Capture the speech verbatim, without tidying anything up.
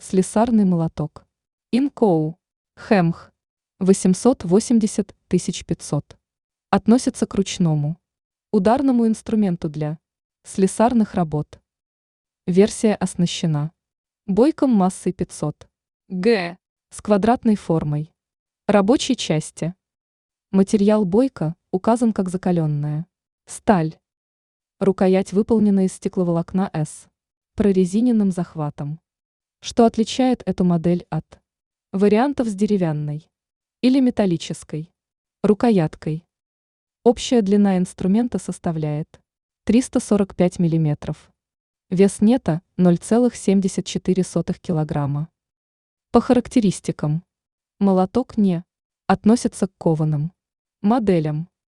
Слесарный молоток. Инкоу. Хэмх. восемьсот восемьдесят тысяч пятьсот. Относится к ручному ударному инструменту для слесарных работ. Версия оснащена бойком массой пятьсот гэ с квадратной формой. Рабочей части. Материал бойка указан как закаленная сталь. Рукоять выполнена из стекловолокна с прорезиненным захватом. Что отличает эту модель от вариантов с деревянной или металлической рукояткой? Общая длина инструмента составляет триста сорок пять миллиметров. Вес нета ноль целых семьдесят четыре сотых килограмма. По характеристикам. Молоток не относится к кованым моделям.